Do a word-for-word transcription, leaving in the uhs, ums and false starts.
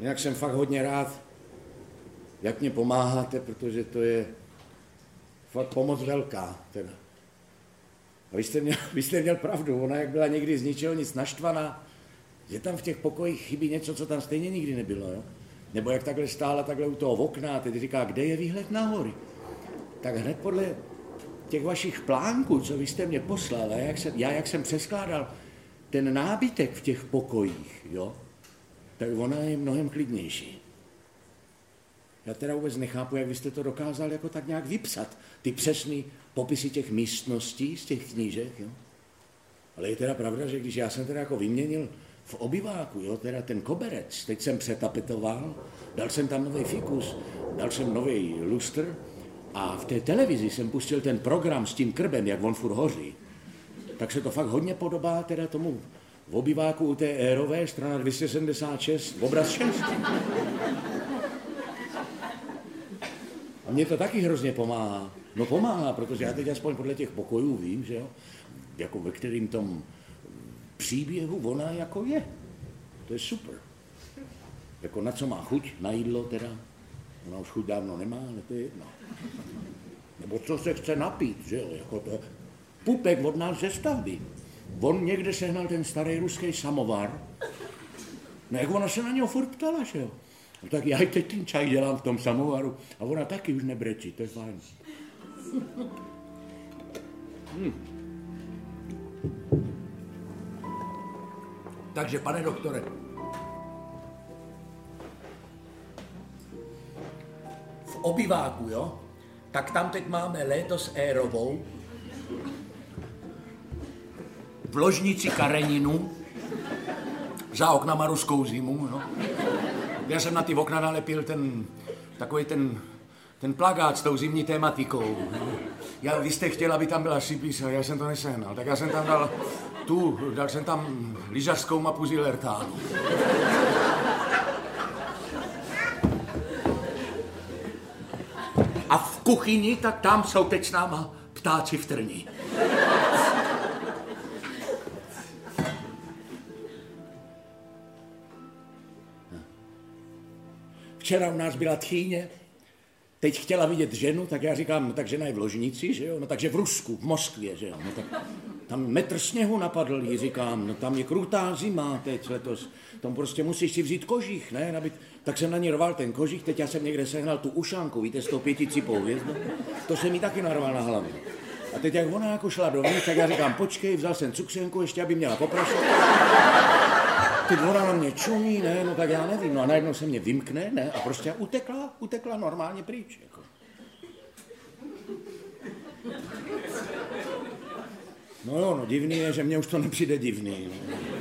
Jinak jsem fakt hodně rád, jak mě pomáháte, protože to je fakt pomoc velká. Teda. A vy jste, měl, vy jste měl pravdu, ona jak byla někdy z ničeho nic naštvaná, že tam v těch pokojích chybí něco, co tam stejně nikdy nebylo. Jo? Nebo jak takhle stála takhle u toho okna a teď říká, kde je výhled na hory. Tak hned podle těch vašich plánků, co vy jste mě poslal, a jak jsem, já jak jsem přeskládal ten nábytek v těch pokojích, jo, tak ona je mnohem klidnější. Já teda vůbec nechápu, jak vy jste to dokázal jako tak nějak vypsat, ty přesný popisy těch místností z těch knížek, jo. Ale je teda pravda, že když já jsem teda jako vyměnil v obyváku, jo, teda ten koberec, teď jsem přetapetoval, dal jsem tam nový fikus, dal jsem nový lustr a v té televizi jsem pustil ten program s tím krbem, jak on furt hoří, tak se to fakt hodně podobá teda tomu v obyváku u té érové, strana dvě stě sedmdesát šest, obraz šest. A mně to taky hrozně pomáhá. No pomáhá, protože já teď aspoň podle těch pokojů vím, že jo, jako ve kterým tom příběhu ona jako je. To je super. Jako na co má chuť, na jídlo teda. Ona už chuť dávno nemá, ale to je jedno. Nebo co se chce napít, že jo, jako to. Pupek od nás ze stavby. On někde sehnal ten starý ruský samovar. No jak ona se na něho furt ptala, že jo. No tak já i teď ten čaj dělám v tom samovaru a ona taky už nebrečí, to je fajn. Hmm. Takže, pane doktore, v obyváku, jo, tak tam teď máme léto s érovou, v ložnici Kareninu, za oknama ruskou zimu, jo. Já jsem na ty okna nalepil ten, takový ten, ten plakát s tou zimní tématikou. Já, vy jste chtěl, aby tam byla Sibisa, já jsem to nesehnal, tak já jsem tam dal tu, dal jsem tam lyžařskou mapu Zillertálu. A v kuchyni, tak tam jsou teď s náma ptáci v trni. Včera u nás byla tchýně, teď chtěla vidět ženu, tak já říkám, no tak žena je v ložnici, že jo, no takže v Rusku, v Moskvě, že jo, no tak tam metr sněhu napadl, jí říkám, no tam je krutá zima teď letos, tam prostě musíš si vzít kožich, ne, nabít. Tak jsem na ní rval ten kožich, teď já jsem někde sehnal tu ušánku, víte, s tou pěticipou hvězdou, to jsem jí taky narval na hlavě. A teď jak ona jako šla dovnitř, tak já říkám, počkej, vzal jsem cukřenku, ještě aby měla poprašit. Teď ona na mě čumí, ne, no tak já nevím, no a najednou se mě vymkne, ne, a prostě utekla, utekla normálně pryč, jako. No jo, no divný je, že mně už to nepřijde divný, no.